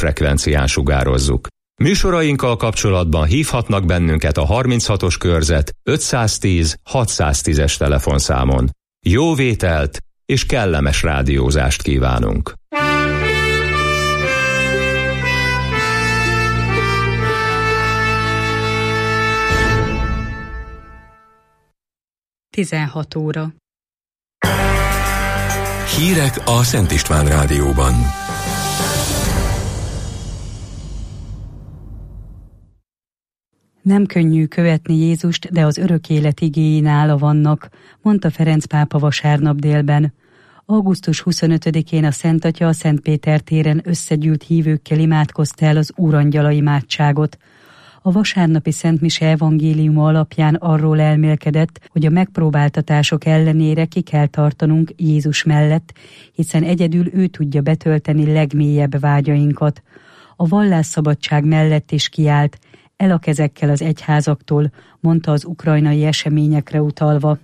frekvencián sugározzuk. Műsorainkkal kapcsolatban hívhatnak bennünket a 36-os körzet 510 610-es telefonszámon. Jó vételt és kellemes rádiózást kívánunk! Tizenhat óra. Hírek a Szent István Rádióban. Nem könnyű követni Jézust, de az örök élet igéi nála vannak, mondta Ferenc pápa vasárnap délben. Augusztus 25-én a Szent Atya a Szent Péter téren összegyűlt hívőkkel imádkozta el az Úrangyala imádságot. A vasárnapi Szent Mise evangéliuma alapján arról elmélkedett, hogy a megpróbáltatások ellenére ki kell tartanunk Jézus mellett, hiszen egyedül ő tudja betölteni legmélyebb vágyainkat. A vallásszabadság mellett is kiállt, el a kezekkel az egyházaktól, mondta az ukrajnai eseményekre utalva.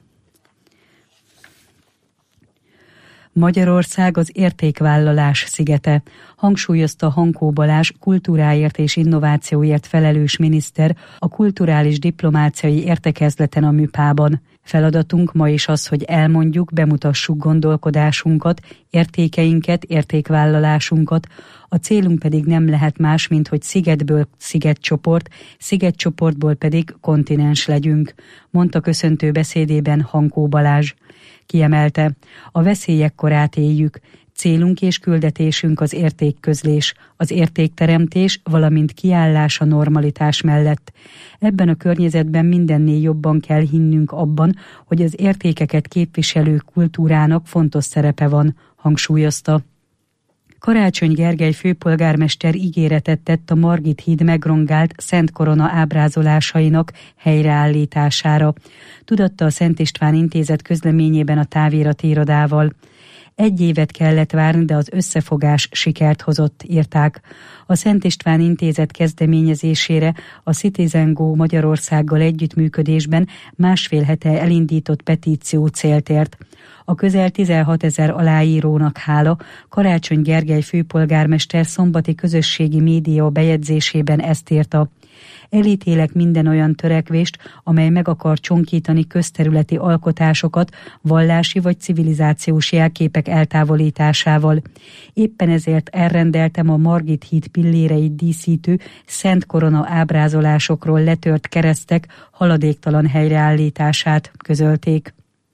Magyarország az értékvállalás szigete, hangsúlyozta Hankó Balázs kultúráért és innovációért felelős miniszter a kulturális diplomáciai értekezleten a MÜPÁ-ban. Feladatunk ma is az, hogy elmondjuk, bemutassuk gondolkodásunkat, értékeinket, értékvállalásunkat, a célunk pedig nem lehet más, mint hogy szigetből szigetcsoport, szigetcsoportból pedig kontinens legyünk, mondta köszöntő beszédében Hankó Balázs. Kiemelte, a veszélyek korát éljük, célunk és küldetésünk az értékközlés, az értékteremtés, valamint kiállás a normalitás mellett. Ebben a környezetben mindennél jobban kell hinnünk abban, hogy az értékeket képviselő kultúrának fontos szerepe van, hangsúlyozta. Karácsony Gergely főpolgármester ígéretet tett a Margit híd megrongált Szent Korona ábrázolásainak helyreállítására. Tudatta a Szent István Intézet közleményében a távirati irodával. 1 évet kellett várni, de az összefogás sikert hozott, írták. A Szent István Intézet kezdeményezésére a Citizen Go Magyarországgal együttműködésben 1,5 hete elindított petíció célt ért. A közel 16 000 aláírónak hála Karácsony Gergely főpolgármester szombati közösségi média bejegyzésében ezt írta. Elítélek minden olyan törekvést, amely meg akar csonkítani közterületi alkotásokat vallási vagy civilizációs jelképek eltávolításával. Éppen ezért elrendeltem a Margit híd pilléreit díszítő Szent Korona ábrázolásokról letört keresztek haladéktalan helyreállítását, közölték.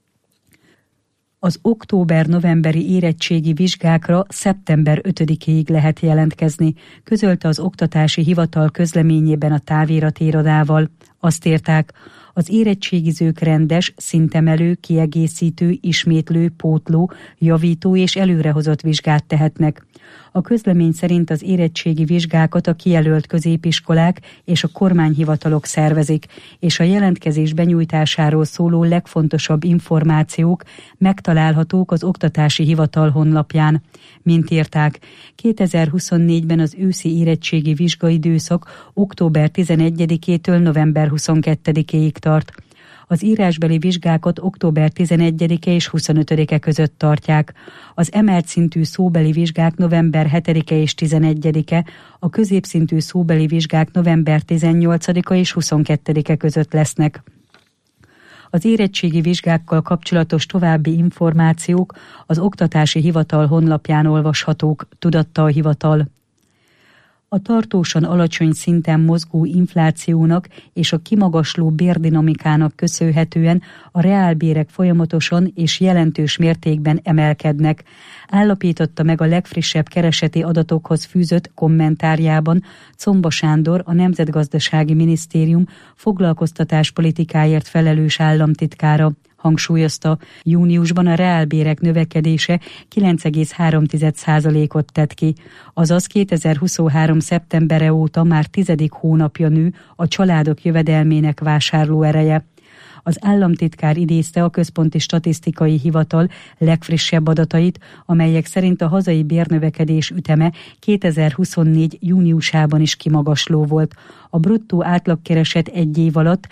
Az október-novemberi érettségi vizsgákra szeptember 5-ig lehet jelentkezni, közölte az Oktatási Hivatal közleményében a távirati irodával. Azt írták, az érettségizők rendes, szintemelő, kiegészítő, ismétlő, pótló, javító és előrehozott vizsgát tehetnek. A közlemény szerint az érettségi vizsgákat a kijelölt középiskolák és a kormányhivatalok szervezik, és a jelentkezés benyújtásáról szóló legfontosabb információk megtalálhatók az Oktatási Hivatal honlapján. Mint írták, 2024-ben az őszi érettségi vizsgaidőszak október 11-től november 22-ig tart. Az írásbeli vizsgákat október 11-e és 25-e között tartják. Az emelt szintű szóbeli vizsgák november 7-e és 11-e, a középszintű szóbeli vizsgák november 18-a és 22-e között lesznek. Az érettségi vizsgákkal kapcsolatos további információk az Oktatási Hivatal honlapján olvashatók, tudatta a hivatal. A tartósan alacsony szinten mozgó inflációnak és a kimagasló bérdinamikának köszönhetően a reálbérek folyamatosan és jelentős mértékben emelkednek, állapította meg a legfrissebb kereseti adatokhoz fűzött kommentárjában Czomba Sándor, a Nemzetgazdasági Minisztérium foglalkoztatáspolitikáért felelős államtitkára. Hangsúlyozta, júniusban a reálbérek növekedése 9,3%-ot tett ki, azaz 2023. szeptembere óta már 10. hónapja nő a családok jövedelmének vásárlóereje. Az államtitkár idézte a Központi Statisztikai Hivatal legfrissebb adatait, amelyek szerint a hazai bérnövekedés üteme 2024. júniusában is kimagasló volt. A bruttó átlagkereset egy év alatt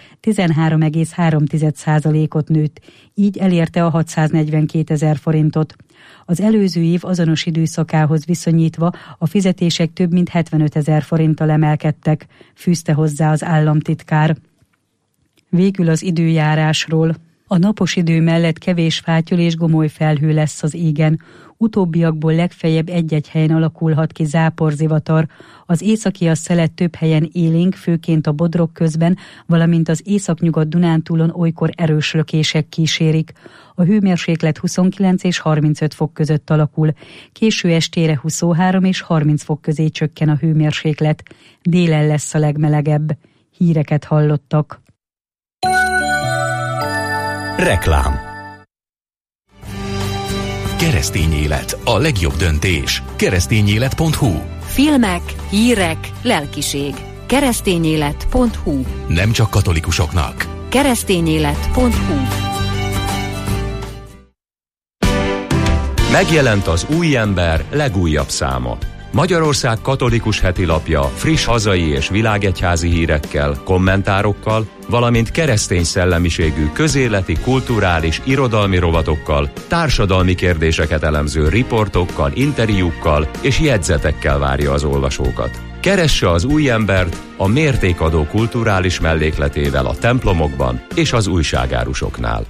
13,3%-ot nőtt, így elérte a 642 000 forintot. Az előző év azonos időszakához viszonyítva a fizetések több mint 75 000 forinttal emelkedtek, fűzte hozzá az államtitkár. Végül az időjárásról. A napos idő mellett kevés fátyol és gomoly felhő lesz az égen. Utóbbiakból legfeljebb egy-egy helyen alakulhat ki záporzivatar. Az északias szelet több helyen élénk, főként a Bodrog közben, valamint az északnyugat Dunántúlon olykor erős lökések kísérik. A hőmérséklet 29 és 35 fok között alakul. Késő estére 23 és 30 fok közé csökken a hőmérséklet. Délen lesz a legmelegebb. Híreket hallottak. Reklám. Keresztény élet, a legjobb döntés. Keresztényélet.hu. Filmek, hírek, lelkiség. Keresztényélet.hu. Nem csak katolikusoknak. Keresztényélet.hu. Megjelent az Új Ember legújabb száma. Magyarország katolikus hetilapja friss hazai és világegyházi hírekkel, kommentárokkal, valamint keresztény szellemiségű közéleti, kulturális, irodalmi rovatokkal, társadalmi kérdéseket elemző riportokkal, interjúkkal és jegyzetekkel várja az olvasókat. Keresse az Új Embert a mértékadó kulturális mellékletével a templomokban és az újságárusoknál.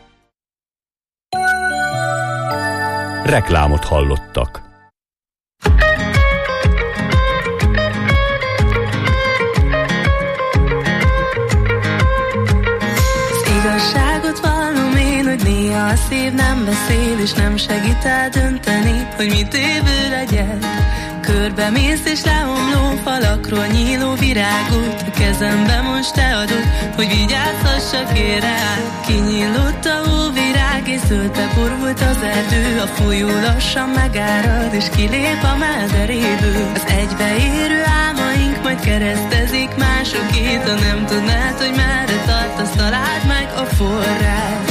Reklámot hallottak. Igazságot vallom én, hogy néha a szív nem beszél, és nem segít eldönteni, hogy mit évő legyek. Körbe mész és leomló falakról nyíló virágot, a kezembe most te adod, hogy vigyázhassak én rá. Kinyílott a hóvirág, és zöldbe borult az erdő, a folyó lassan megárad, és kilép a mederéből. Az egybeérő álmaink majd keresztezik másokét, ha nem tudnád, hogy merre tartasz, találd meg a forrás.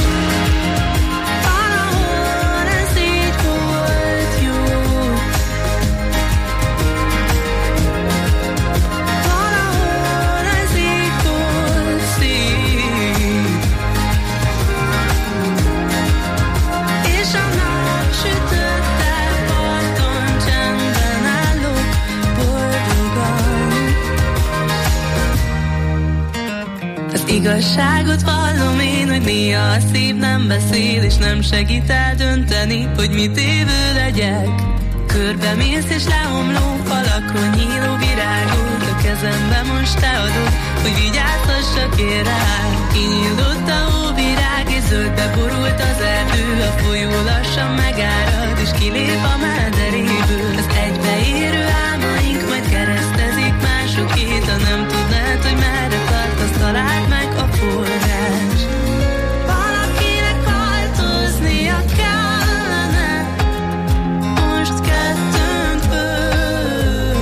Igazságot vallom én, hogy néha a szív nem beszél, és nem segít eldönteni, hogy mit évő legyek. Körbe mész és leomló falakról nyíló virágot, a kezembe most te adod, hogy vigyázhassak én rá. Kinyílott a hóvirág, és zöldbe borult az erdő, a folyó lassan megárad, és kilép a mederéből. Az egybeérő álmaink majd keresztezik másokét, ha nem tudnád, hogy merre tartasz, találd meg a forrás. Valakinek változnia kellene, most kettőnkből.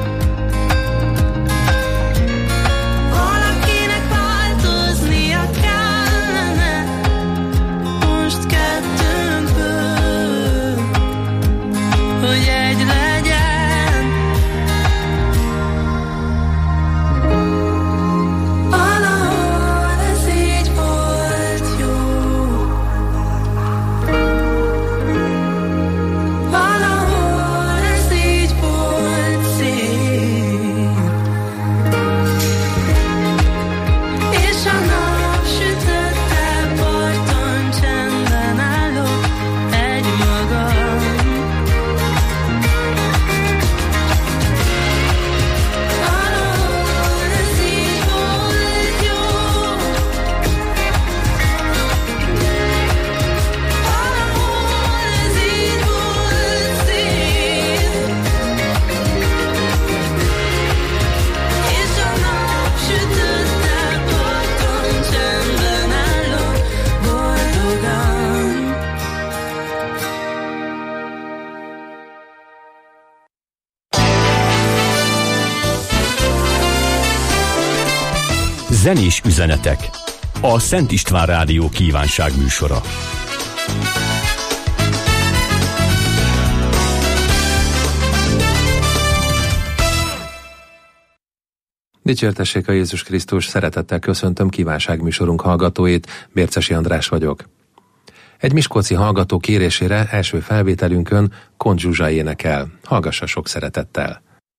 Valakinek változnia kellene, most kettőnkből, hogy egy legyen. Zenés üzenetek. a Szent István Rádió kívánságműsora. Dicsértessék a Jézus Krisztus, szeretettel köszöntöm kívánságműsorunk hallgatóit, Bércesi András vagyok. Egy miskolci hallgató kérésére első felvételünkön Kont Zsuzsa énekel. Hallgassa sok szeretettel!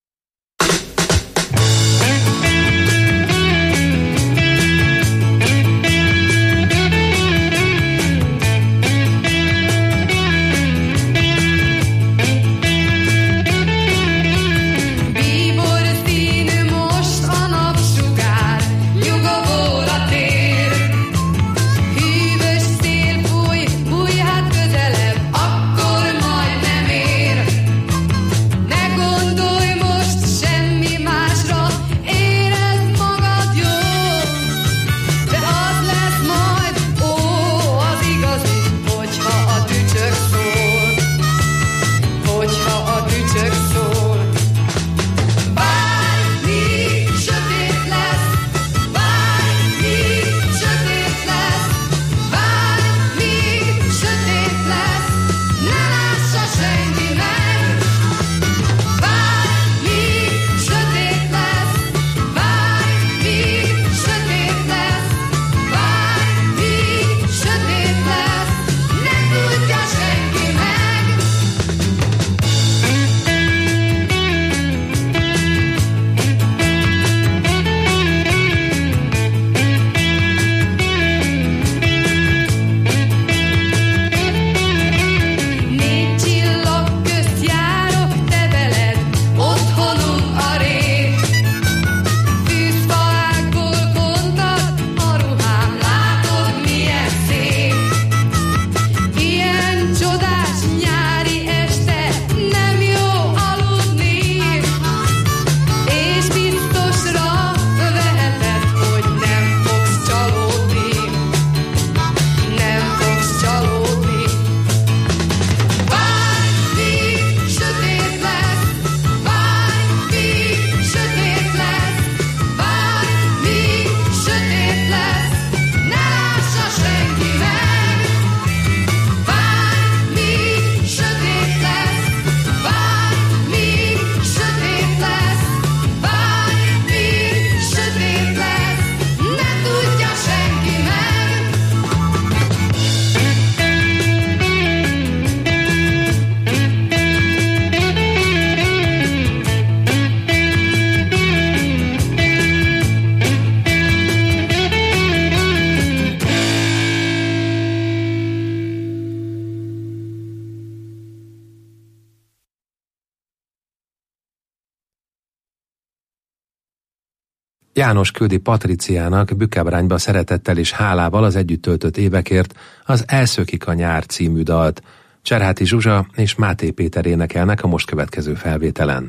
János küldi Patriciának Bükkebrányba szeretettel és hálával az együtt töltött évekért az Elszökik a nyár című dalt. Cserháti Zsuzsa és Máté Péter énekelnek a most következő felvételen.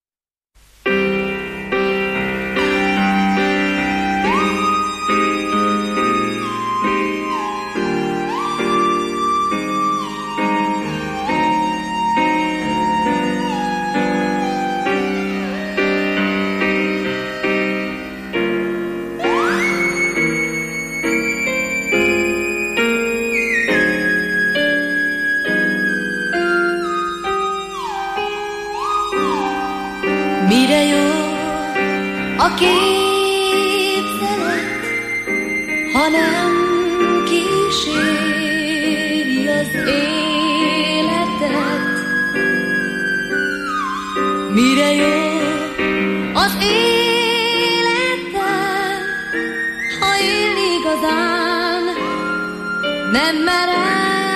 Mire jó a képzelet, ha nem kíséri az életet? Mire jó az életet, ha él igazán nem mered?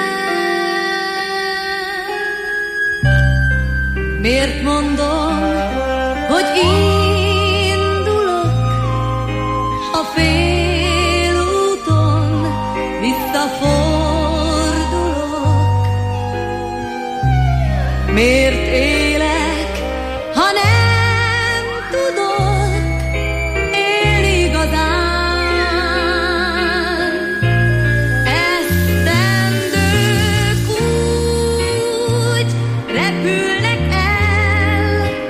Miért mondom, hogy indulok, ha félúton visszafordulok? Miért élek, ha nem tudok élni igazán? Esztendők úgy repülnek el,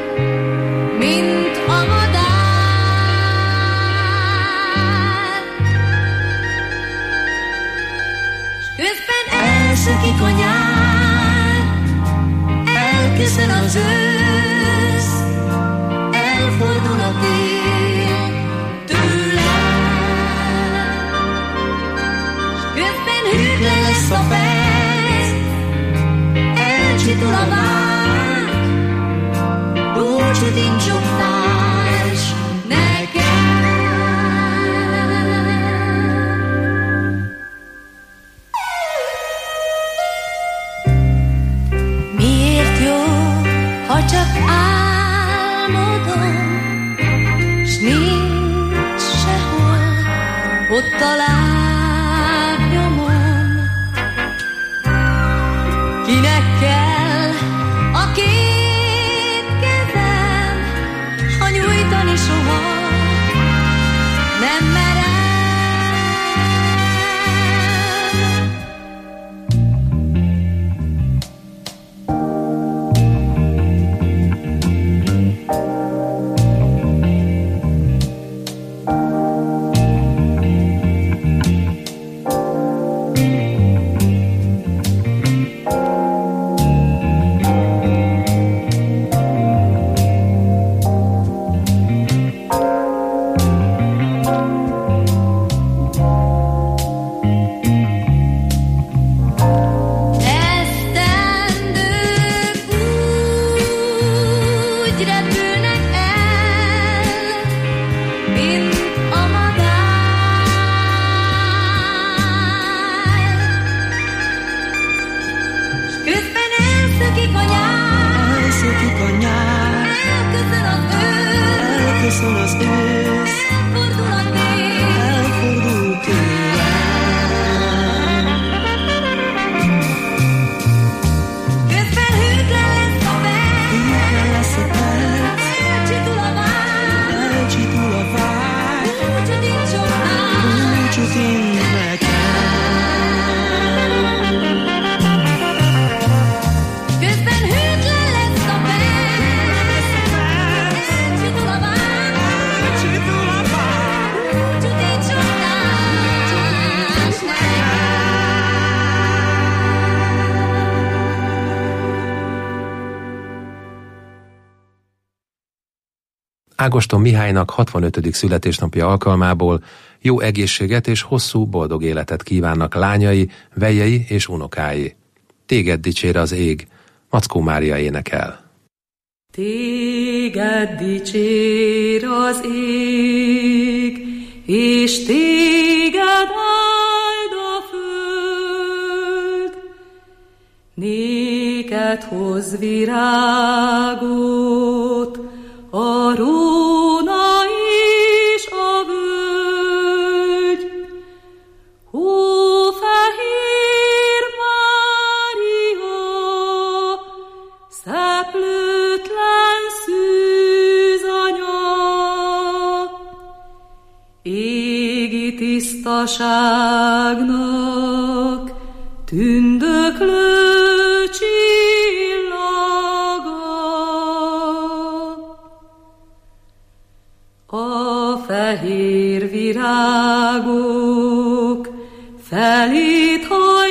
ott a lábnyomon. Kinek kell a két kezem, ha nyújtani soha nem merem. Ágoston Mihálynak 65. születésnapja alkalmából jó egészséget és hosszú, boldog életet kívánnak lányai, vejei és unokái. Téged dicsér az ég, Mackó Mária énekel. Téged dicsér az ég, és téged áld a föld. Néked hoz virágot a róna és a völgy. Hófehér Mária, szeplőtlen szűzanya, égi tisztaságnak tündöklő a fehér virágok felét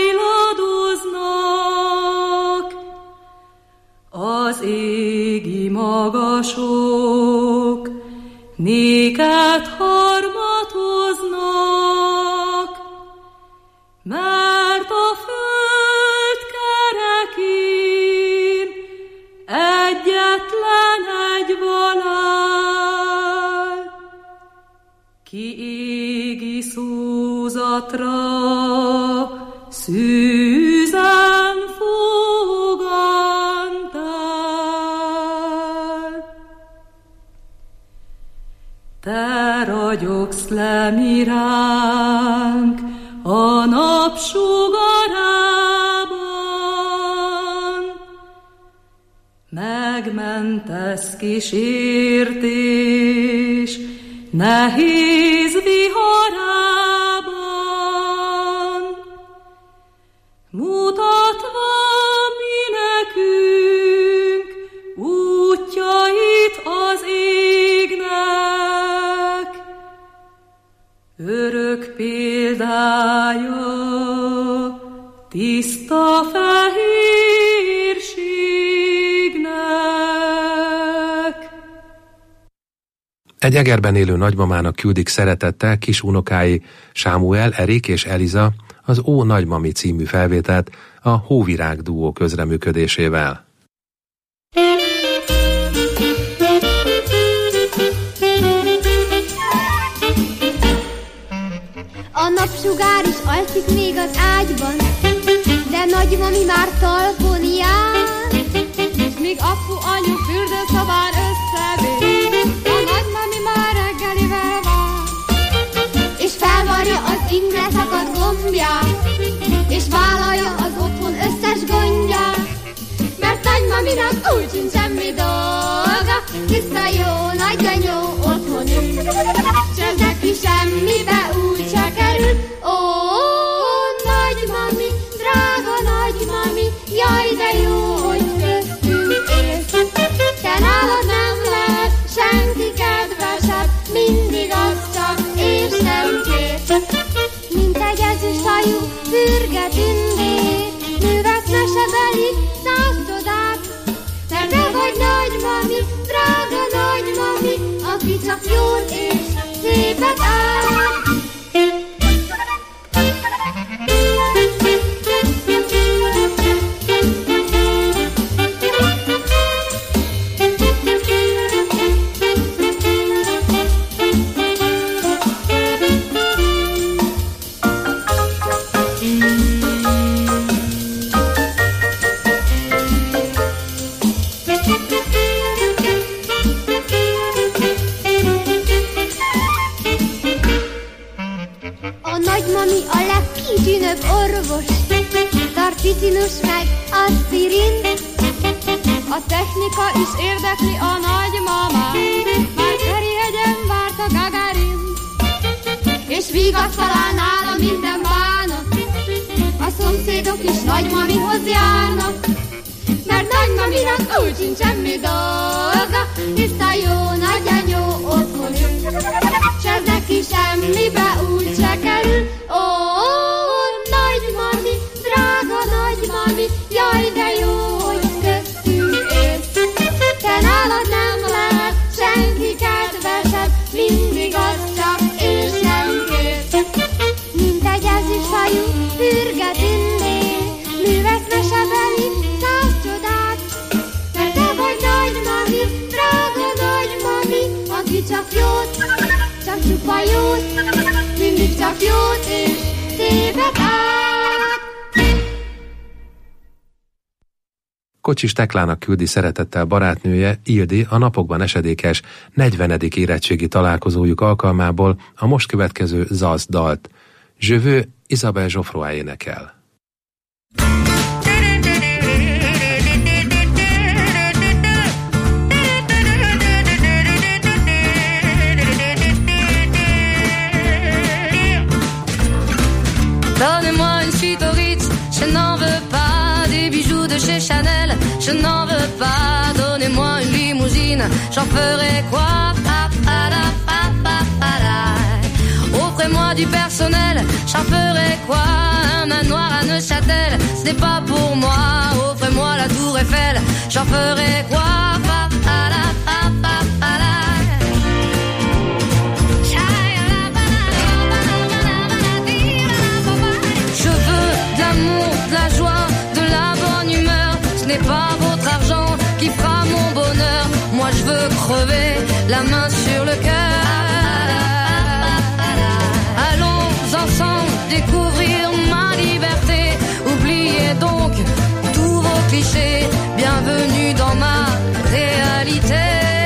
hajladoznak, az égi magasok néked harmatoznak, mert a föld kerekén egyetlen egy valár, ki égi szózatra szűzen fogantál. Te ragyogsz le miránk a nap sugarában, megmentesz kísértés nehéz viharában, mutatva mi nekünk útjait az égnek, örök példája tiszta fehérségnek. Egy Egerben élő nagymamának küldik szeretettel kis unokái Sámuel, Erik és Eliza az Ó Nagymami című felvételt a Hóvirág duó közreműködésével. A napsugár is alszik még az ágyban, de nagymami már talpon jár, és még apu anyu fürdőszobán összevér, a nagymami már reggelivel vár, és felvarja nagymaminak úgy sincs semmi dolga, tiszta jó nagy genyó otthon ül. S ez neki semmibe úgy se kerül. Ó, nagymami, drága nagymami, jaj de jó, hogy köztünk élsz. Te nálad nem lehet senki kedvesebb, mindig az csak és nem kész. Mint egy ezüsthajú fürge tündér, művesz mesebeli 100 csodát. Mert te vagy nagymami, drága nagymami, aki csak jót és szépet át. Orvos, tarticinus meg aspirin. A technika is érdekli a nagymamát, már Ferihegyen várt a Gagarin. És vigaszt talál nála minden bánat, a szomszédok is nagymamihoz járnak. Mert nagymaminak úgy sincs semmi dolga, tiszta jó nagyanyó otthon ül. S ez neki semmibe úgy se kerül. Ó, nagymami, drága nagymami, jaj de jó, hogy köztünk élsz. Te nálad nem lehet senki kedvesebb, mindig az csak és nem kész. Mint egy ezüsthajú fürge tündér, művesz mesebeli 100 csodát. Mert te vagy nagymami, drága nagymami, aki csak jót, csak csupa jót, mindig csak jót és szépet át. Kocsis Teklának küldi szeretettel barátnője, Ildi, a napokban esedékes 40. érettségi találkozójuk alkalmából a most következő Zaz dalt. Je veux, Isabelle Geoffroy énekel. Donnez-moi une suite au Ritz, je n'en veux pas. Des bijoux de chez Chanel, je n'en veux pas. Donnez-moi une limousine, j'en ferai quoi? Offrez-moi du personnel, j'en ferai quoi? Un manoir à Neuchâtel, ce n'est pas pour moi. Offrez-moi la tour Eiffel, j'en ferai quoi? De la joie, de la bonne humeur, ce n'est pas votre argent qui fera mon bonheur. Moi je veux crever la main sur le cœur. Allons ensemble découvrir ma liberté. Oubliez donc tous vos clichés. Bienvenue dans ma réalité.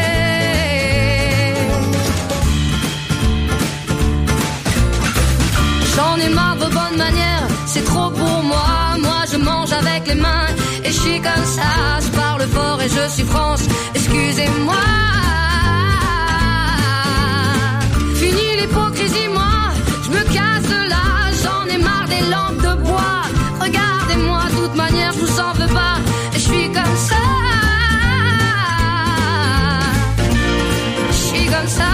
J'en ai marre de vos bonnes manières, c'est trop pour moi. Moi je mange avec les mains et je suis comme ça. Je parle fort et je suis France, excusez-moi. Fini l'hypocrisie, moi je me casse de là. J'en ai marre des lampes de bois. Regardez-moi, de toute manière je vous en veux pas. Et je suis comme ça. Je suis comme ça.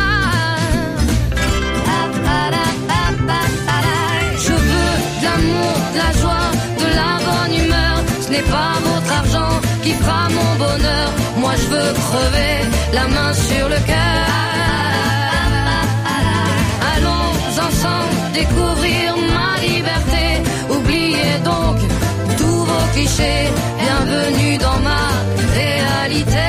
De la joie, de la bonne humeur, ce n'est pas votre argent qui fera mon bonheur. Moi je veux crever la main sur le cœur. Allons ensemble découvrir ma liberté. Oubliez donc tous vos clichés. Bienvenue dans ma réalité.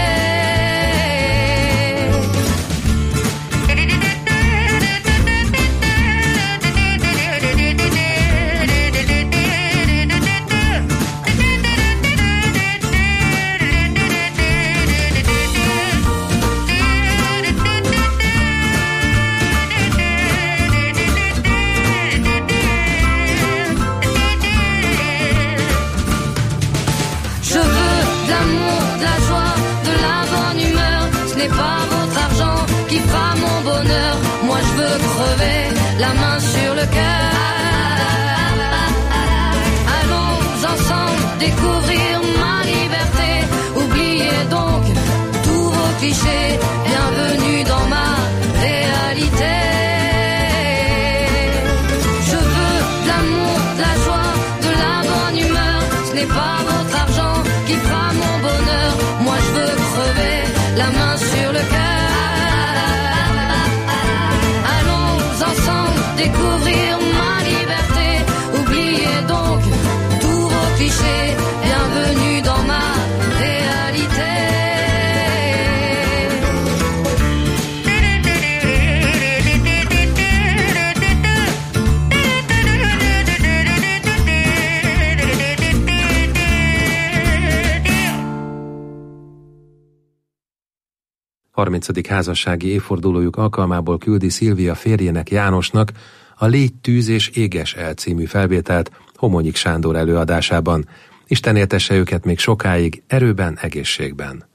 la main sur le cœur. Allons ensemble découvrir ma liberté. Oubliez donc tous vos clichés. Bienvenue dans ma réalité. Je veux de l'amour, de la joie, de la bonne humeur. Ce n'est pas votre argent qui fera mon bonheur. Moi je veux crever la main sur le cœur. Allons ensemble découvrir ma liberté. Oubliez donc tous vos clichés. Bienvenue dans ma réalité. A 30. házassági évfordulójuk alkalmából küldi Szilvia férjének, Jánosnak a Légy, tűz és éges el című felvételt Homonyik Sándor előadásában. Isten éltesse őket még sokáig, erőben, egészségben.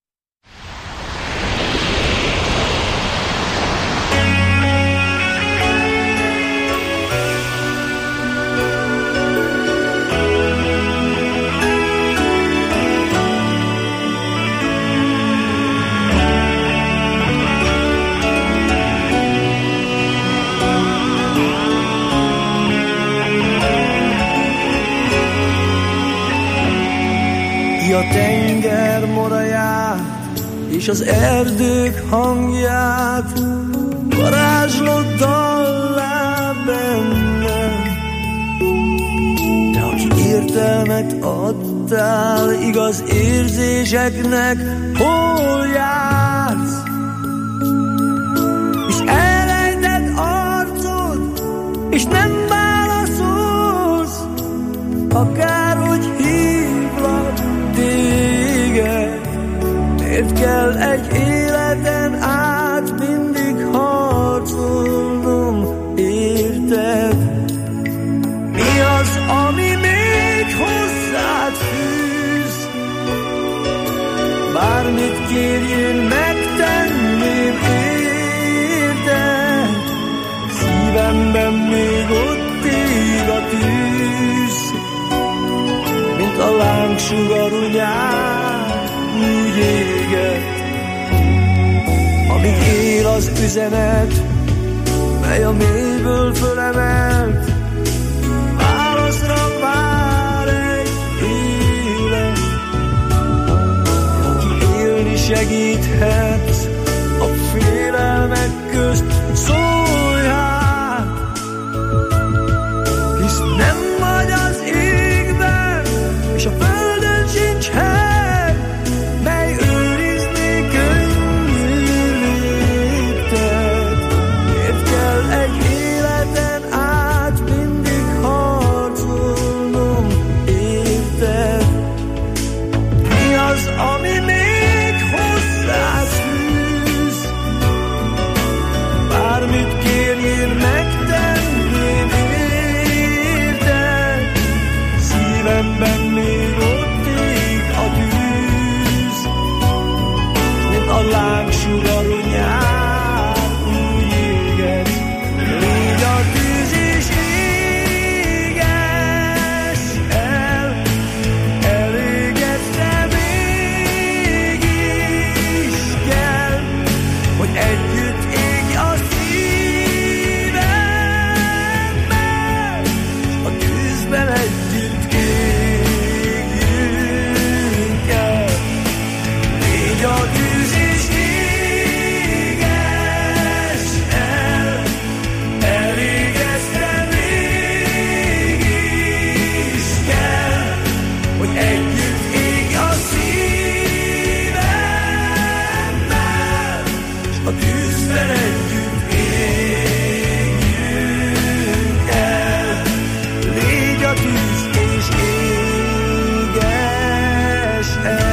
A tenger moraját és az erdők hangját varázslott dallá bennem. Te, aki értelmet adtál igaz érzéseknek, hol jársz? És elrejtett arcod, és nem válaszolsz, akárhogy hívlak téged. Miért kell egy életen át mindig harcolnom, érted? Mi az, ami még hozzád fűz? Bármit kérjél, megtenném, érted? Szívemben még ott ég a tűz, mint a lángsugarú nyár, úgy éget. Amíg él az üzenet, mely a mélyből fölemelt, válaszra vár egy élet. Aki élni segíthet a félelmek közt, szólj hát, hisz nem vagy az égben, és a földön sincs hely, mely őrizné könnyű lépted. Miért kell egy életen át mindig harcolnom, érted? Mi az, ami még hozzád fűz? Bármit kérjél, megtenném, érted? Szívemben még ott ég a tűz, mint a lángsugarú nyár, úgy éget. Légy a tűz és éges el, elégedve mégis kell, hogy együtt égj a szívemmel, s a tűzben együtt égjünk el. Légy a tűz és éges el, elégedve mégis kell, hogy együtt égj a szívemmel, s a tűzben együtt égjünk el. Légy a tűz és éges el.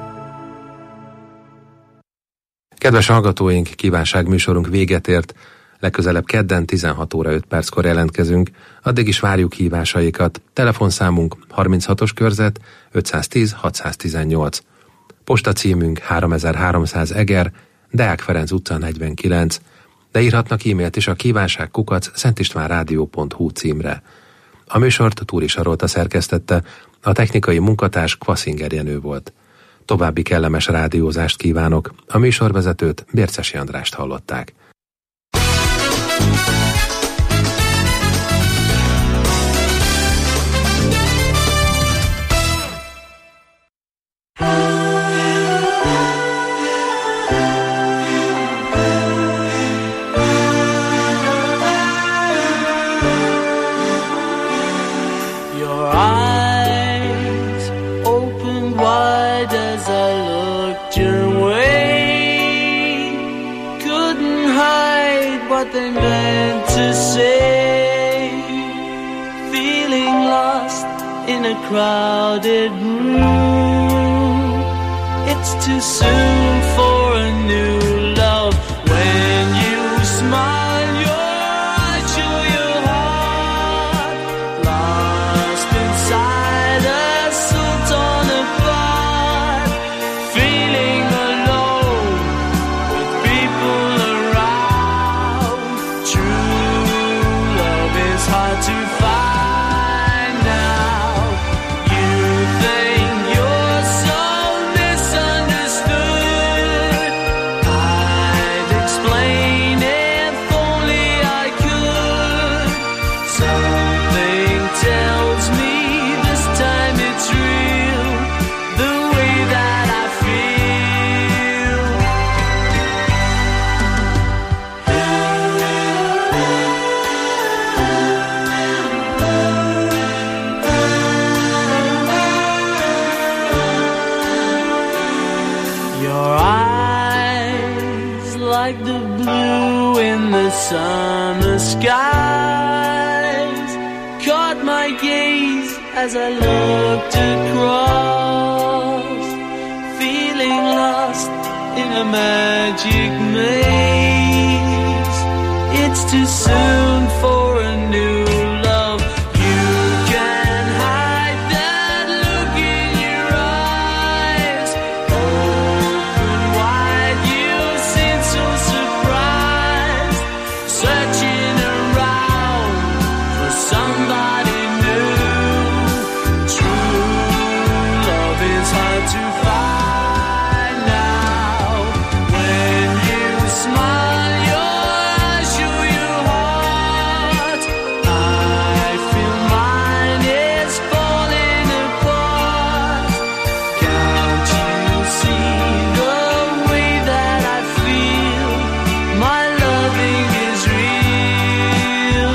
Kedves hallgatóink, kívánságműsorunk véget ért. Legközelebb kedden 16 óra 5 perckor jelentkezünk, addig is várjuk hívásaikat. Telefonszámunk 36-os körzet 510 618. Postacímünk 3300 Eger, Deák Ferenc utca 49, de írhatnak e-mailt is a kívánság@szentistvánradio.hu címre. A műsort Túri Sarolta szerkesztette, a technikai munkatárs Kvaszinger Jenő volt. További kellemes rádiózást kívánok, a műsorvezetőt, Bércesi Andrást hallották. What they meant to say, feeling lost in a crowded room. It's too soon for a new love. When you smile, your eyes show your heart, lost inside a sultan apart, feeling alone with people around. Hard to find now. You think you're so misunderstood. I'd explain if only I could. Something tells me this time it's real, the way that I feel. Like the blue in the summer skies caught my gaze as I looked across, feeling lost in a magic maze. It's too soon for a new love. You can hide that look in your eyes. Open wide, you seem so surprised, searching around for somebody new. True love is hard to find now. When you smile, your eyes show your heart. I feel mine is falling apart. Can't you see the way that I feel? My loving is real.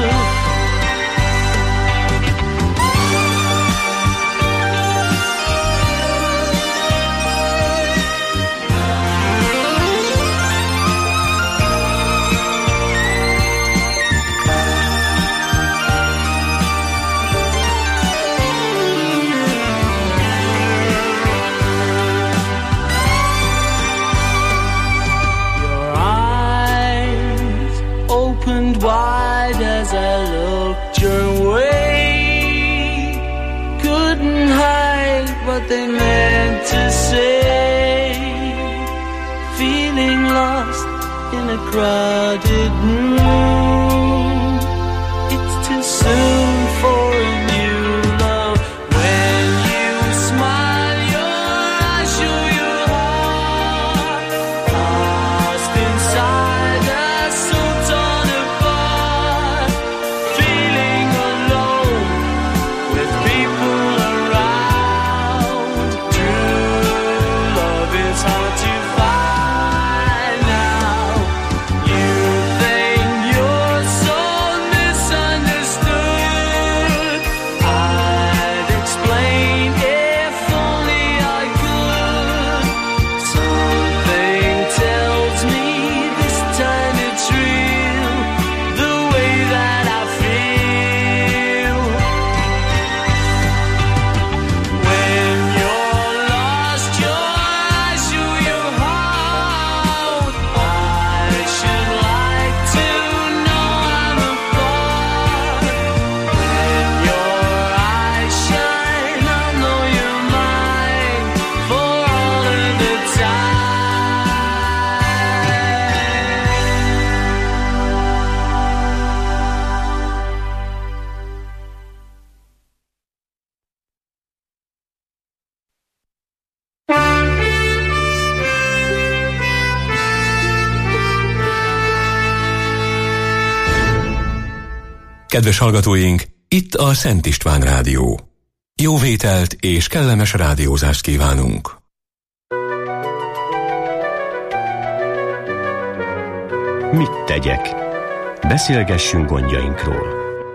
Your eyes opened wide as I looked your way. Couldn't hide what they meant to say. Feeling lost in a crowded room. It's too soon for a new love. When you smile, your eyes show your heart, lost inside a sultan apart, feeling alone with people around. True love is hard to find now. You think you're so misunderstood. Kedves hallgatóink, itt a Szent István Rádió. Jó vételt és kellemes rádiózást kívánunk! Mit tegyek? Beszélgessünk gondjainkról.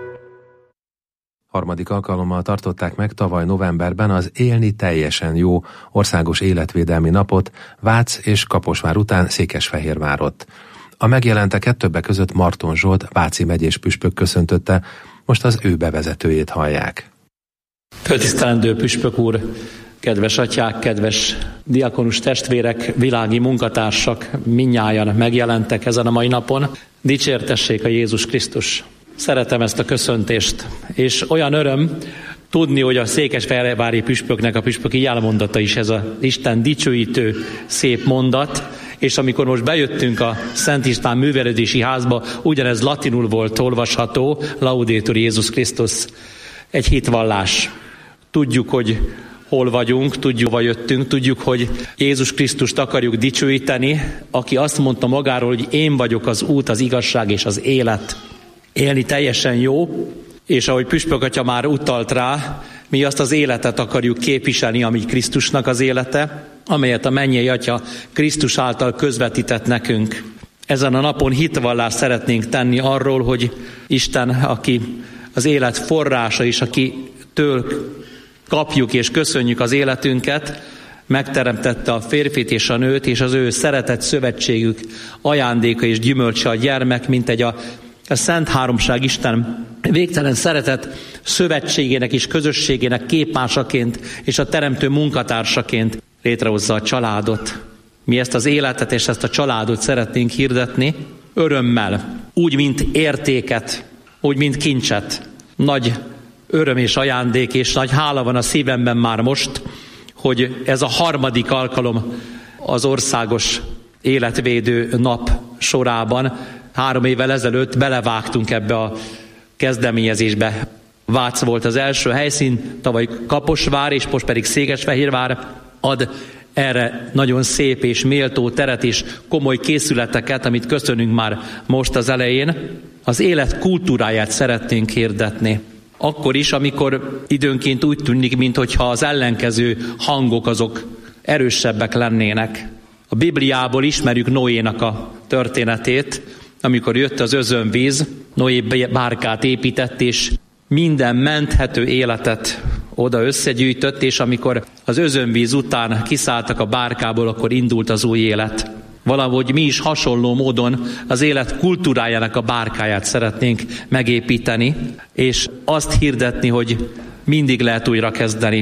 Harmadik alkalommal tartották meg tavaly novemberben az Élni teljesen jó országos életvédelmi napot Vác és Kaposvár után Székesfehérvárott. A megjelenteket többek között Marton Zsolt váci megyés püspök köszöntötte, most az ő bevezetőjét hallják. Föltisztelendő püspök úr, kedves atyák, kedves diakonus testvérek, világi munkatársak, mindnyájan megjelentek ezen a mai napon. Dicsértessék a Jézus Krisztus! Szeretem ezt a köszöntést, és olyan öröm tudni, hogy a székesfehérvári püspöknek a püspöki jelmondata is ez az Isten dicsőítő szép mondat, és amikor most bejöttünk a Szent István művelődési házba, ugyanez latinul volt olvasható, Laudetur Jézus Krisztus, egy hitvallás. Tudjuk, hogy hol vagyunk, tudjuk, hova jöttünk, tudjuk, hogy Jézus Krisztust akarjuk dicsőíteni, aki azt mondta magáról, hogy én vagyok az út, az igazság és az élet. Élni teljesen jó, és ahogy püspök atya már utalt rá, mi azt az életet akarjuk képviselni, ami Krisztusnak az élete, amelyet a mennyei atya Krisztus által közvetített nekünk. Ezen a napon hitvallást szeretnénk tenni arról, hogy Isten, aki az élet forrása, és akitől kapjuk és köszönjük az életünket, megteremtette a férfit és a nőt, és az ő szeretett szövetségük ajándéka és gyümölcse a gyermek, mint egy a Szent Háromság Isten végtelen szeretet szövetségének és közösségének képmásaként és a teremtő munkatársaként létrehozza a családot. Mi ezt az életet és ezt a családot szeretnénk hirdetni örömmel, úgy, mint értéket, úgy, mint kincset. Nagy öröm és ajándék és nagy hála van a szívemben már most, hogy ez a harmadik alkalom az országos életvédő nap sorában. 3 évvel ezelőtt belevágtunk ebbe a kezdeményezésbe. Vác volt az első helyszín, tavaly Kaposvár, és most pedig Székesfehérvár ad erre nagyon szép és méltó teret és komoly készületeket, amit köszönünk már most az elején. Az élet kultúráját szeretnénk hirdetni. Akkor is, amikor időnként úgy tűnik, mintha az ellenkező hangok azok erősebbek lennének. A Bibliából ismerjük Noénak a történetét, amikor jött az özönvíz, Noé bárkát épített, és minden menthető életet oda összegyűjtött, és amikor az özönvíz után kiszálltak a bárkából, akkor indult az új élet. Valahogy mi is hasonló módon az élet kultúrájának a bárkáját szeretnénk megépíteni, és azt hirdetni, hogy mindig lehet újra kezdeni.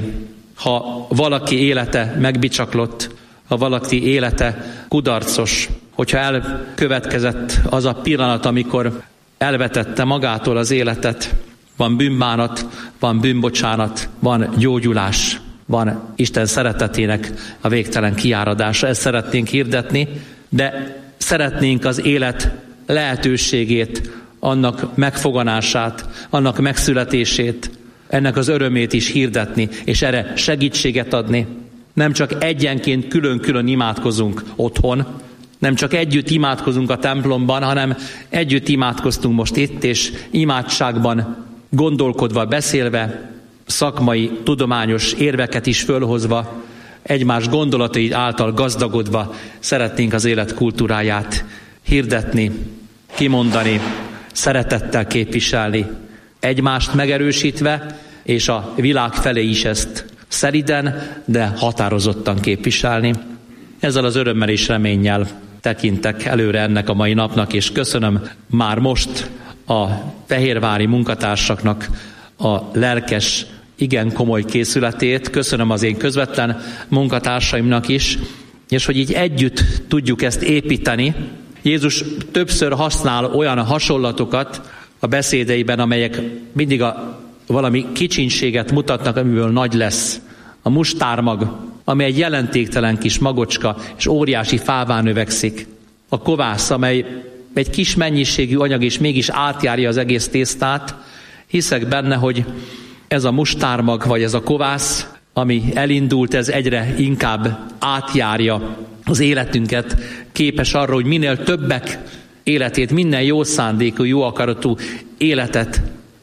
Ha valaki élete megbicsaklott, ha valaki élete kudarcos, hogyha elkövetkezett az a pillanat, amikor elvetette magától az életet, van bűnbánat, van bűnbocsánat, van gyógyulás, van Isten szeretetének a végtelen kiáradása. Ezt szeretnénk hirdetni, de szeretnénk az élet lehetőségét, annak megfoganását, annak megszületését, ennek az örömét is hirdetni, és erre segítséget adni. Nem csak egyenként külön-külön imádkozunk otthon, nem csak együtt imádkozunk a templomban, hanem együtt imádkoztunk most itt, és imádságban gondolkodva, beszélve, szakmai, tudományos érveket is fölhozva, egymás gondolatai által gazdagodva szeretnénk az élet kultúráját hirdetni, kimondani, szeretettel képviselni, egymást megerősítve, és a világ felé is ezt szeriden, de határozottan képviselni. Ezzel az örömmel és reménnyel tekintek előre ennek a mai napnak, és köszönöm már most a fehérvári munkatársaknak a lelkes, igen komoly készületét, köszönöm az én közvetlen munkatársaimnak is, és hogy így együtt tudjuk ezt építeni. Jézus többször használ olyan hasonlatokat a beszédeiben, amelyek mindig valami kicsinséget mutatnak, amiből nagy lesz. A mustármag, ami egy jelentéktelen kis magocska, és óriási fává növekszik. A kovász, amely egy kis mennyiségű anyag, és mégis átjárja az egész tésztát. Hiszek benne, hogy ez a mustármag, vagy ez a kovász, ami elindult, ez egyre inkább átjárja az életünket, képes arra, hogy minél többek életét, minden jó szándékú, jó akaratú életet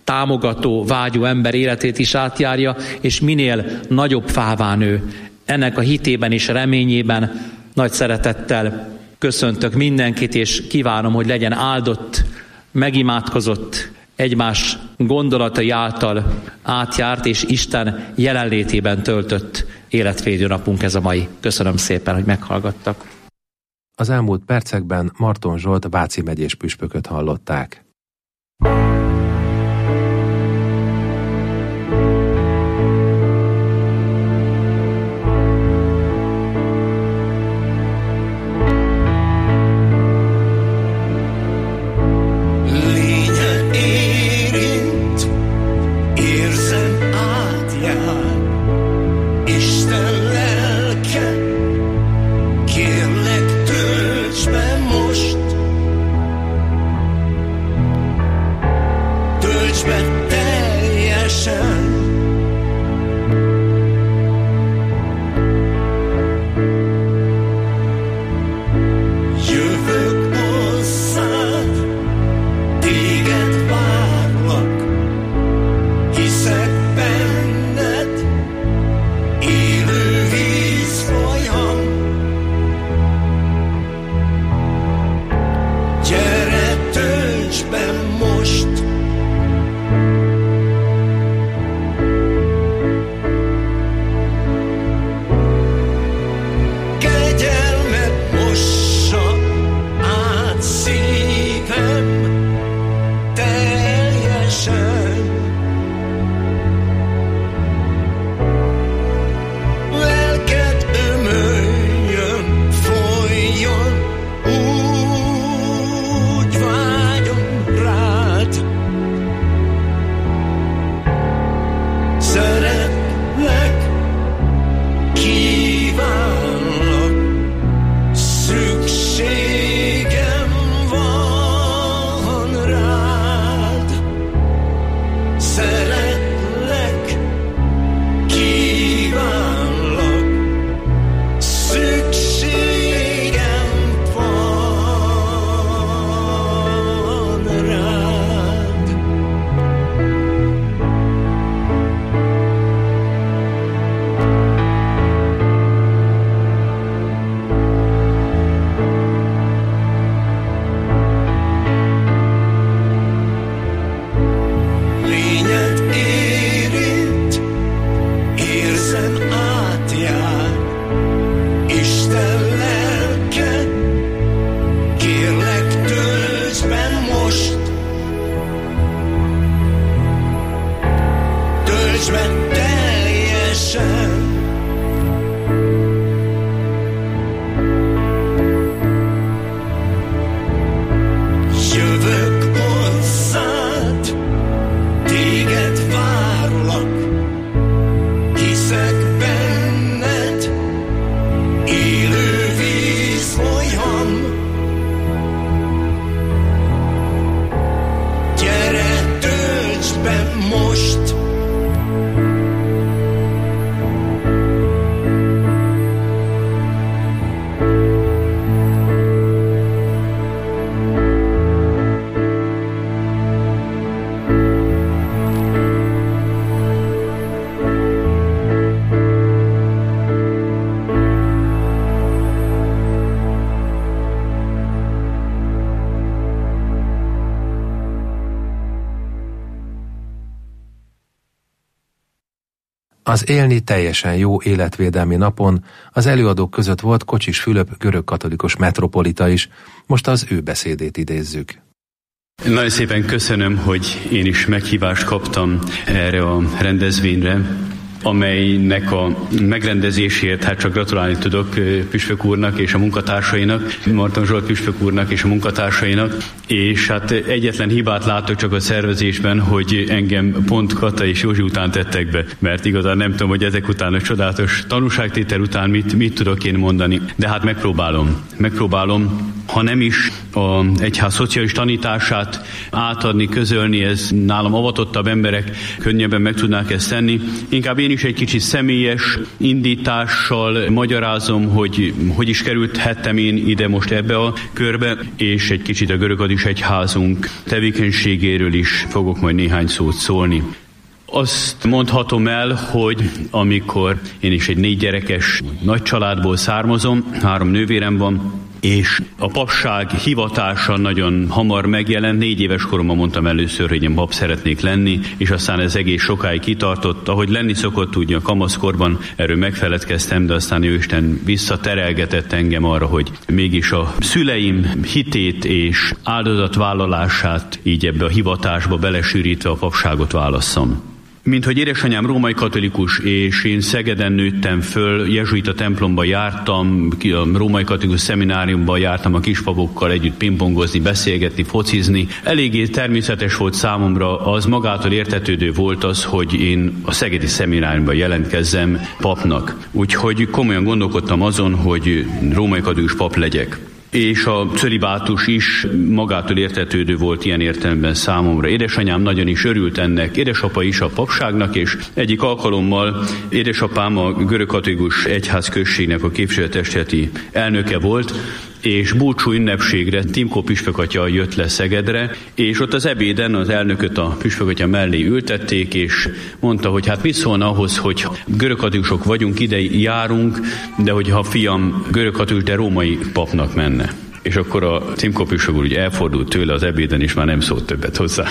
támogató, vágyó ember életét is átjárja, és minél nagyobb fává nő. Ennek a hitében és reményében nagy szeretettel köszöntök mindenkit, és kívánom, hogy legyen áldott, megimádkozott, egymás gondolatai által átjárt, és Isten jelenlétében töltött életvédő napunk ez a mai. Köszönöm szépen, hogy meghallgattak. Az elmúlt percekben Marton Zsolt Váci megyés püspököt hallották. Az Élni teljesen jó életvédelmi napon az előadók között volt Kocsis Fülöp görögkatolikus metropolita is. Most az ő beszédét idézzük. Nagyon szépen köszönöm, hogy én is meghívást kaptam erre a rendezvényre, amelynek a megrendezéséért hát csak gratulálni tudok püspök úrnak és a munkatársainak, Marton Zsolt püspök úrnak és a munkatársainak, és hát egyetlen hibát látok csak a szervezésben, hogy engem pont Kata és Józsi után tettek be, mert igazán nem tudom, hogy ezek után a csodálatos tanúságtétel után mit tudok én mondani, de hát megpróbálom. ha nem is az egyház szociális tanítását átadni, közölni, ez nálam avatottabb emberek könnyebben meg tudnák ezt tenni. Inkább én is egy kicsit személyes indítással magyarázom, hogy is kerülhettem én ide most ebbe a körbe, és egy kicsit a görögkatolikus egyházunk tevékenységéről is fogok majd néhány szót szólni. Azt mondhatom el, hogy amikor én is egy 4 gyerekes nagy családból származom, 3 nővérem van, és a papság hivatása nagyon hamar megjelent. 4 éves koromban mondtam először, hogy én pap szeretnék lenni, és aztán ez egész sokáig kitartott. Ahogy lenni szokott, ugye a kamaszkorban erről megfeledkeztem, de aztán Jóisten visszaterelgetett engem arra, hogy mégis a szüleim hitét és áldozatvállalását így ebbe a hivatásba belesűrítve a papságot válasszam. Mint hogy édesanyám római katolikus, és én Szegeden nőttem föl, jezsuita templomba jártam, a római katolikus szemináriumban jártam a kispapokkal együtt pingpongozni, beszélgetni, focizni. Eléggé természetes volt számomra, az magától értetődő volt az, hogy én a szegedi szemináriumban jelentkezzem papnak. Úgyhogy komolyan gondolkodtam azon, hogy római katolikus pap legyek. És a cölibátus is magától értetődő volt ilyen értelemben számomra. Édesanyám nagyon is örült ennek, édesapa is a papságnak, és egyik alkalommal édesapám a görögkatolikus egyházközségnek a képviselőtestületi elnöke volt, és búcsú ünnepségre Timko püspökatya jött le Szegedre, és ott az ebéden az elnököt a püspökatya mellé ültették, és mondta, hogy hát mit szólna ahhoz, hogy görögkatolikusok vagyunk, ide járunk, de hogyha a fiam görögkatolikus, de római papnak menne. És akkor a Timko püspök úr elfordult tőle az ebéden, és már nem szólt többet hozzá.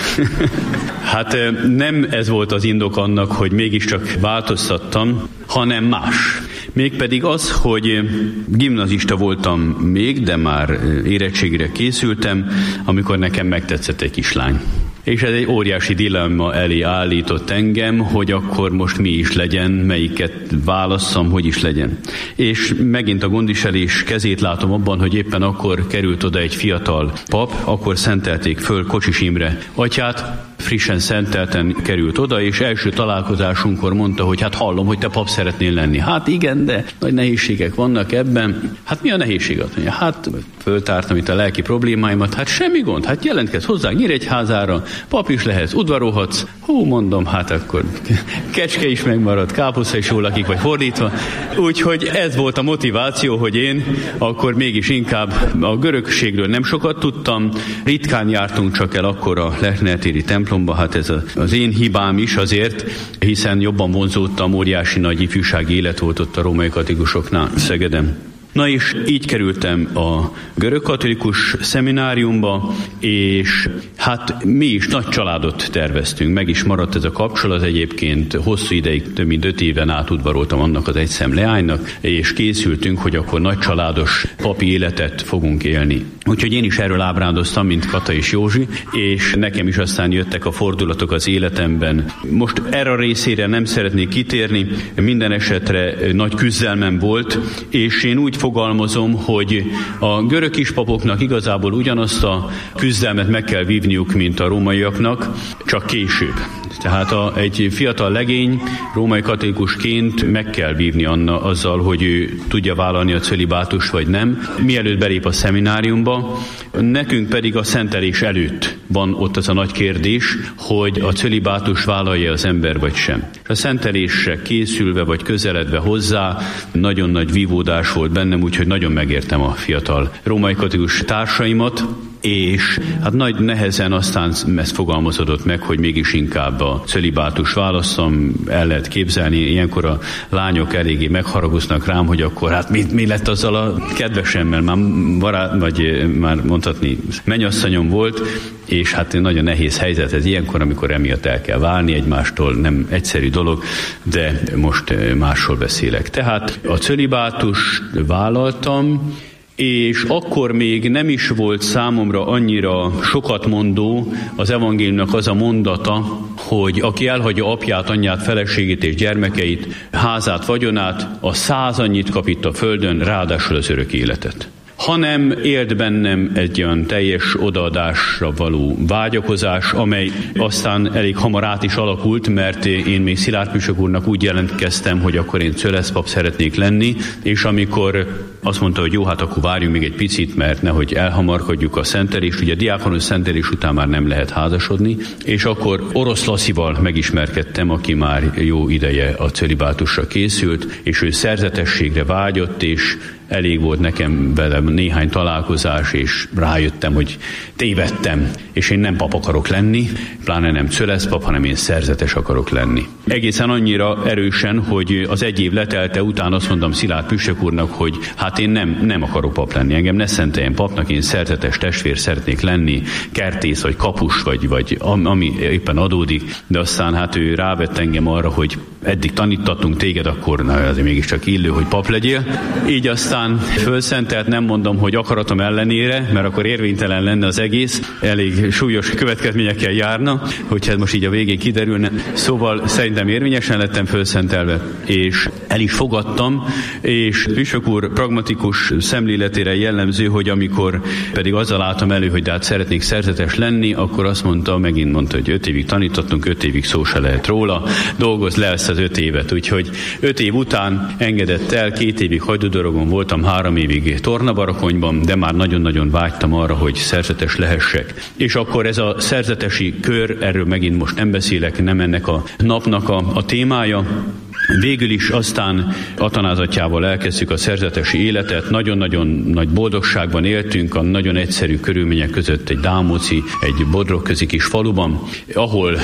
Hát nem ez volt az indok annak, hogy mégiscsak változtattam, hanem más. Mégpedig az, hogy gimnazista voltam még, de már érettségire készültem, amikor nekem megtetszett egy kislány. És ez egy óriási dilemma elé állított engem, hogy akkor most mi is legyen, melyiket válasszam, hogy is legyen. És megint a gondviselés kezét látom abban, hogy éppen akkor került oda egy fiatal pap, akkor szentelték föl Kocsis Imre atyát, frissen szentelten került oda, és első találkozásunkkor mondta, hogy hát hallom, hogy te pap szeretnél lenni. Hát igen, de nagy nehézségek vannak ebben. Hát mi a nehézség? Hát föltártam itt a lelki problémáimat. Hát semmi gond, hát jelentkezz hozzánk Nyíregyházára, pap is lehetsz, udvarolhatsz. Hú, mondom, hát akkor kecske is megmarad, káposzta is jól lakik, vagy fordítva. Úgyhogy ez volt a motiváció, hogy én akkor mégis inkább a görögségről nem sokat tudtam, ritkán jártunk csak el akkor a Lechner-téri templomba, hát ez az én hibám is azért, hiszen jobban vonzódtam, óriási nagy ifjúsági élet volt ott a római katolikusoknál Szegeden. Na és így kerültem a görögkatolikus szemináriumba, és hát mi is nagy családot terveztünk, meg is maradt ez a kapcsolat egyébként, hosszú ideig, több mint 5 éven át udvaroltam annak az egyszem leánynak, és készültünk, hogy akkor nagy családos papi életet fogunk élni. Úgyhogy én is erről ábrándoztam, mint Kata és Józsi, és nekem is aztán jöttek a fordulatok az életemben. Most erre a részére nem szeretnék kitérni, minden esetre nagy küzdelmem volt, és én úgy fogalmazom, hogy a görög kispapoknak igazából ugyanazt a küzdelmet meg kell vívniuk, mint a rómaiaknak, csak később. Tehát egy fiatal legény római katolikusként meg kell vívni azzal, hogy ő tudja vállalni a cölibátust vagy nem, mielőtt belép a szemináriumba. Nekünk pedig a szentelés előtt van ott az a nagy kérdés, hogy a cölibátust vállalja az ember vagy sem. A szentelésre készülve vagy közeledve hozzá nagyon nagy vívódás volt bennem, úgyhogy nagyon megértem a fiatal római katolikus társaimat, és hát nagy nehezen aztán ezt fogalmazódott meg, hogy mégis inkább a cölibátus válaszom, el lehet képzelni, ilyenkor a lányok eléggé megharagoznak rám, hogy akkor hát mi lett azzal a kedvesemmel, már mondhatni mennyasszonyom volt, és hát nagyon nehéz helyzet ez ilyenkor, amikor emiatt el kell válni egymástól, nem egyszerű dolog, de most másról beszélek. Tehát a cölibátust vállaltam, és akkor még nem is volt számomra annyira sokat mondó az evangéliumnak az a mondata, hogy aki elhagyja apját, anyját, feleségét és gyermekeit, házát, vagyonát, a 100 annyit kap itt a földön, ráadásul az örök életet. hanem élt bennem egy olyan teljes odaadásra való vágyakozás, amely aztán elég hamar át is alakult, mert én még Szilárd püspök úrnak úgy jelentkeztem, hogy akkor én szöleszpap szeretnék lenni, és amikor azt mondta, hogy jó, hát akkor várjunk még egy picit, mert nehogy elhamarkodjuk a szentelést, ugye a diákonos szentelés után már nem lehet házasodni, és akkor Orosz Lasszival megismerkedtem, aki már jó ideje a cölibátusra készült, és ő szerzetességre vágyott, és elég volt nekem velem néhány találkozás, és rájöttem, hogy tévedtem, és én nem pap akarok lenni, pláne nem szöleszpap, hanem én szerzetes akarok lenni. Egészen annyira erősen, hogy az egy év letelte után azt mondtam Szilárd püspök úrnak, hogy hát én nem akarok pap lenni, engem ne szenteljen papnak, én szerzetes testvér szeretnék lenni, kertész, vagy kapus, vagy ami éppen adódik, de aztán hát ő rávett engem arra, hogy eddig tanítattunk téged, akkor azért mégiscsak illő, hogy pap legyél. Így aztán fölszentelt, nem mondom, hogy akaratom ellenére, mert akkor érvénytelen lenne az egész, elég súlyos következményekkel járna, hogyha ez most így a végén kiderülne. Szóval szerintem érvényesen lettem fölszentelve, és el is fogadtam, és püspök úr pragmatikus szemléletére jellemző, hogy amikor pedig azzal álltam elő, hogy de hát szeretnék szerzetes lenni, akkor azt mondta, megint mondta, hogy 5 évig tanítottunk, 5 évig szó se lehet róla, dolgozz le ezt az 5 évet, úgyhogy 5 év után engedett el, 2 évig Hajdúdorogon voltam, 3 évig Tornabarakonyban, de már nagyon-nagyon vágytam arra, hogy szerzetes lehessek. És akkor ez a szerzetesi kör, erről megint most nem beszélek, nem ennek a napnak a témája. Végül is aztán Atanázatjával elkezdtük a szerzetesi életet, nagyon-nagyon nagy boldogságban éltünk, a nagyon egyszerű körülmények között egy dámóci, egy bodrogközi kis faluban, ahol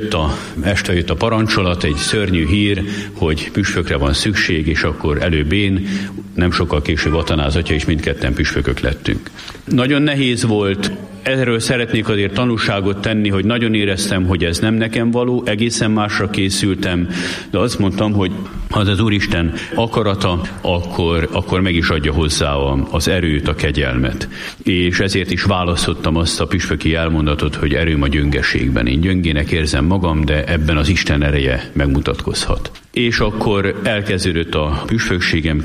este jött a parancsolat, egy szörnyű hír, hogy püspökre van szükség, és akkor előbb én, nem sokkal később Atanázatja is mindketten püspökök lettünk. Nagyon nehéz volt. Erről szeretnék azért tanúságot tenni, hogy nagyon éreztem, hogy ez nem nekem való, egészen másra készültem, de azt mondtam, hogy ha az Úristen akarata, akkor meg is adja hozzá az erőt, a kegyelmet. És ezért is választottam azt a püspöki elmondatot, hogy erőm a gyöngeségben. Én gyöngének érzem magam, de ebben az Isten ereje megmutatkozhat. És akkor elkezdődött a püspökségem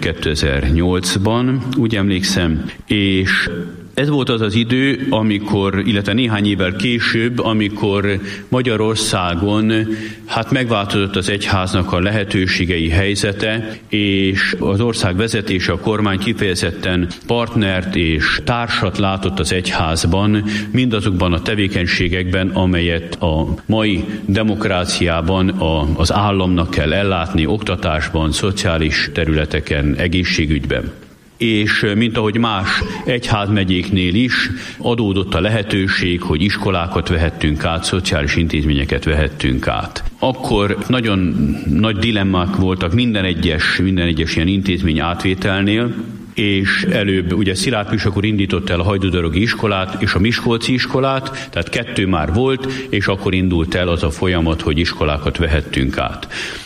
2008-ban, úgy emlékszem, és ez volt az az idő, illetve néhány évvel később, amikor Magyarországon megváltozott az egyháznak a lehetőségei, helyzete, és az ország vezetése, a kormány kifejezetten partnert és társat látott az egyházban, mindazokban a tevékenységekben, amelyet a mai demokráciában az államnak kell ellátni, oktatásban, szociális területeken, egészségügyben. És mint ahogy más egyházmegyéknél is adódott a lehetőség, hogy iskolákat vehettünk át, szociális intézményeket vehettünk át. Akkor nagyon nagy dilemmák voltak minden egyes ilyen intézmény átvételnél, és előbb ugye Szilárd püspök úr indította el a hajdúdorogi iskolát és a miskolci iskolát, tehát 2 már volt, és akkor indult el az a folyamat, hogy iskolákat vehettünk át.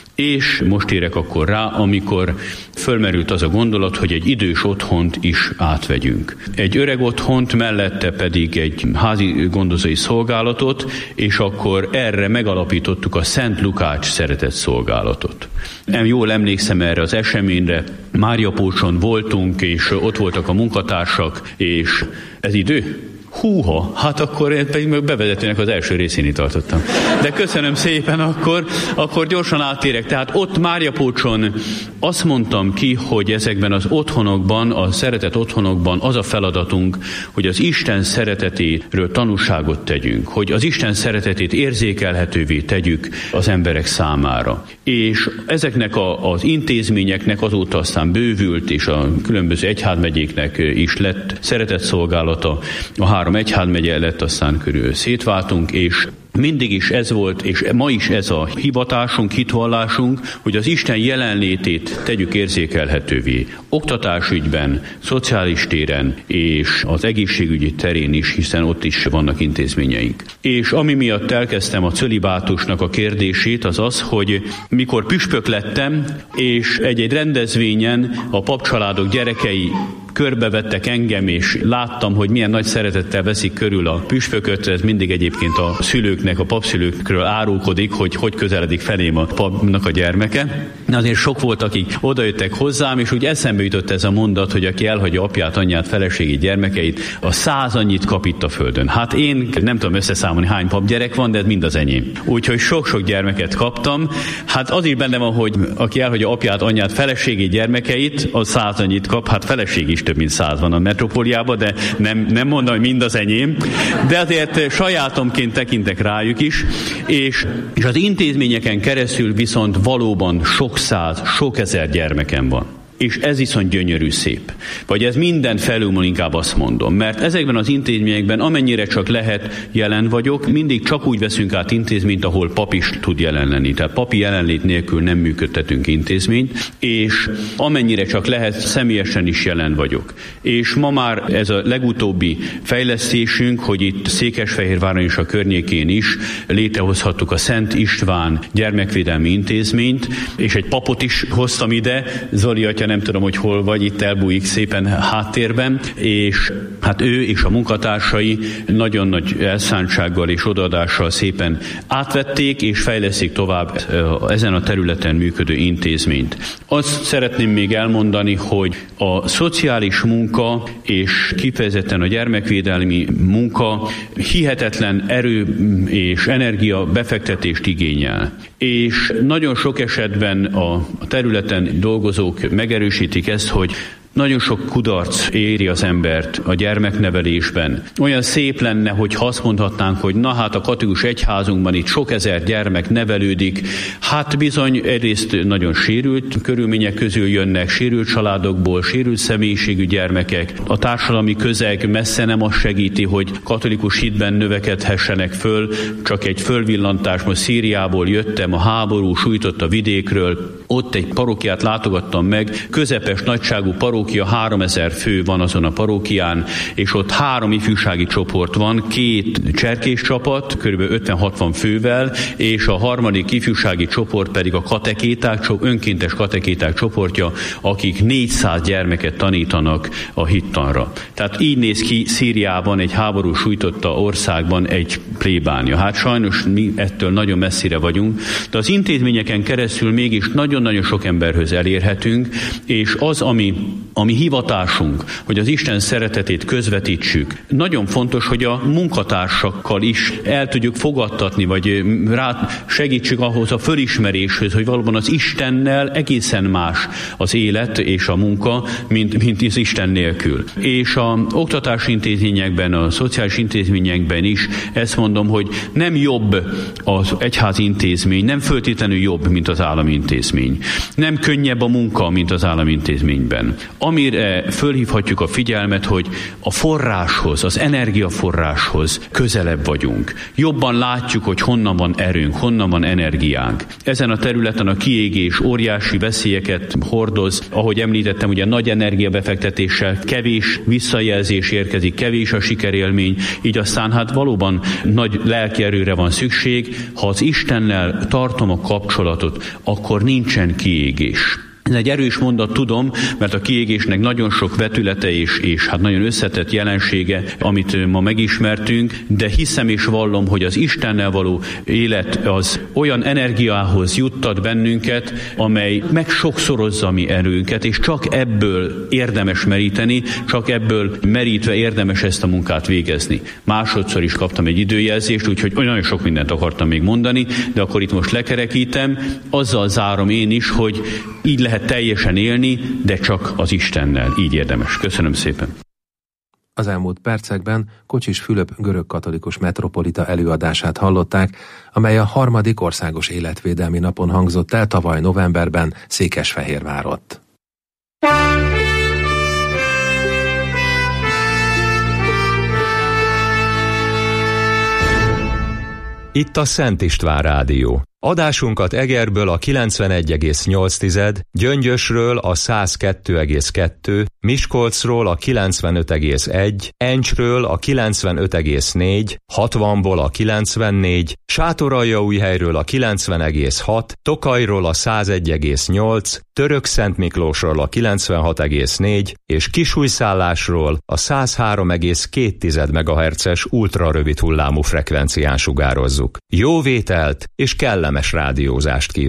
És most érek akkor rá, amikor fölmerült az a gondolat, hogy egy idős otthont is átvegyünk. Egy öreg otthont, mellette pedig egy házi gondozói szolgálatot, és akkor erre megalapítottuk a Szent Lukács szeretett szolgálatot. Jól emlékszem erre az eseményre, Máriapócson voltunk, és ott voltak a munkatársak, és ez idő? Húha, hát akkor én pedig meg bevezetőnek az első részén tartottam. De köszönöm szépen, akkor gyorsan átérek. Tehát ott Máriapócson azt mondtam ki, hogy ezekben az otthonokban, a szeretett otthonokban az a feladatunk, hogy az Isten szeretetéről tanúságot tegyünk, hogy az Isten szeretetét érzékelhetővé tegyük az emberek számára. És ezeknek az intézményeknek azóta aztán bővült, és a különböző egyházmegyéknek is lett szeretett szolgálata, a 3 egyházmegye lett, aztán körül szétváltunk, és mindig is ez volt, és ma is ez a hivatásunk, hitvallásunk, hogy az Isten jelenlétét tegyük érzékelhetővé. Oktatásügyben, szociális téren és az egészségügyi terén is, hiszen ott is vannak intézményeink. És ami miatt elkezdtem a cölibátusnak a kérdését, az az, hogy mikor püspök lettem, és egy rendezvényen a papcsaládok gyerekei körbevettek engem, és láttam, hogy milyen nagy szeretettel veszik körül a püspököt, ez mindig egyébként a szülőknek, a papszülőkről árulkodik, hogy közeledik felém a papnak a gyermeke. Azért sok volt, akik odajöttek hozzám, és úgy eszembe jutott ez a mondat, hogy aki elhagyja apját, anyját, feleségét, gyermekeit, a 100 annyit kap itt a földön. Hát én nem tudom összeszámolni, hány papgyerek van, de ez mind az enyém. Úgyhogy sok-sok gyermeket kaptam. Hát az is benne van, hogy aki elhagyja apját, anyját, feleségét, gyermekeit, az 100 annyit kap. Hát feleség is több mint 100 van a metrópoliában, de nem mondom, hogy mind az enyém. De azért sajátomként tekintek rájuk is, és az intézményeken keresztül viszont valóban sok száz, sok ezer gyermekem van. És ez viszont gyönyörű szép. Vagy ez minden felülmúl, inkább azt mondom. Mert ezekben az intézményekben, amennyire csak lehet, jelen vagyok, mindig csak úgy veszünk át intézményt, ahol pap is tud jelen lenni. Tehát papi jelenlét nélkül nem működtetünk intézményt, és amennyire csak lehet, személyesen is jelen vagyok. És ma már ez a legutóbbi fejlesztésünk, hogy itt Székesfehérváron és a környékén is létrehozhattuk a Szent István gyermekvédelmi intézményt, és egy papot is hoztam ide, Zoli atya, nem tudom, hogy hol vagy, itt elbújik szépen háttérben, és hát ő és a munkatársai nagyon nagy elszántsággal és odaadással szépen átvették és fejlesztik tovább ezen a területen működő intézményt. Azt szeretném még elmondani, hogy a szociális munka és kifejezetten a gyermekvédelmi munka hihetetlen erő és energia befektetést igényel. És nagyon sok esetben a területen dolgozók megerősítik ezt, hogy nagyon sok kudarc éri az embert a gyermeknevelésben. Olyan szép lenne, hogy azt mondhatnánk, hogy na hát a katolikus egyházunkban itt sok ezer gyermek nevelődik. Hát bizony egyrészt nagyon sérült körülmények közül jönnek, sérült családokból, sérült személyiségű gyermekek. A társadalmi közeg messze nem azt segíti, hogy katolikus hitben növekedhessenek föl. Csak egy fölvillantás, most Szíriából jöttem, a háború sújtott a vidékről. Ott egy parókiát látogattam meg, közepes nagyságú parókia, 3000 fő van azon a parókián, és ott 3 ifjúsági csoport van, 2 cserkés csapat, kb. 50-60 fővel, és a harmadik ifjúsági csoport pedig a katekéták, önkéntes katekéták csoportja, akik 400 gyermeket tanítanak a hittanra. Tehát így néz ki Szíriában, egy háború sújtotta országban egy plébánia. Hát sajnos mi ettől nagyon messzire vagyunk, de az intézményeken keresztül mégis nagyon-nagyon sok emberhöz elérhetünk, és az, ami hivatásunk, hogy az Isten szeretetét közvetítsük. Nagyon fontos, hogy a munkatársakkal is el tudjuk fogadtatni, vagy rá segítsük ahhoz a fölismeréshez, hogy valóban az Istennel egészen más az élet és a munka, mint az Isten nélkül. És az oktatási intézményekben, a szociális intézményekben is ezt mondom, hogy nem jobb az egyházi intézmény, nem föltétlenül jobb, mint az állami intézmény. Nem könnyebb a munka, mint az állami intézményben. Amire fölhívhatjuk a figyelmet, hogy a forráshoz, az energiaforráshoz közelebb vagyunk. Jobban látjuk, hogy honnan van erőnk, honnan van energiánk. Ezen a területen a kiégés óriási veszélyeket hordoz. Ahogy említettem, ugye nagy energiabefektetéssel kevés visszajelzés érkezik, kevés a sikerélmény, így aztán hát valóban nagy lelki erőre van szükség. Ha az Istennel tartom a kapcsolatot, akkor nincsen kiégés. Ez egy erős mondat, tudom, mert a kiégésnek nagyon sok vetülete és hát nagyon összetett jelensége, amit ma megismertünk, de hiszem és vallom, hogy az Istennel való élet az olyan energiához juttat bennünket, amely megsokszorozza mi erőnket, és csak ebből érdemes meríteni, csak ebből merítve érdemes ezt a munkát végezni. Másodszor is kaptam egy időjelzést, úgyhogy nagyon sok mindent akartam még mondani, de akkor itt most lekerekítem, azzal zárom én is, hogy így lehet teljesen élni, de csak az Istennel. Így érdemes. Köszönöm szépen. Az elmúlt percekben Kocsis Fülöp görögkatolikus metropolita előadását hallották, amely a 3. országos életvédelmi napon hangzott el tavaly novemberben Székesfehérvárott. Itt a Szent István Rádió. Adásunkat Egerből a 91,8, Gyöngyösről a 102,2, Miskolcról a 95,1, Encsről a 95,4, 60-ból a 94, Sátoraljaújhelyről a 90,6, Tokajról a 101,8, Törökszentmiklósról a 96,4 és Kisújszállásról a 103,2 MHz-es ultrarövid hullámú frekvencián sugározzuk. Jó vételt és kellemes rádiózást kívánok!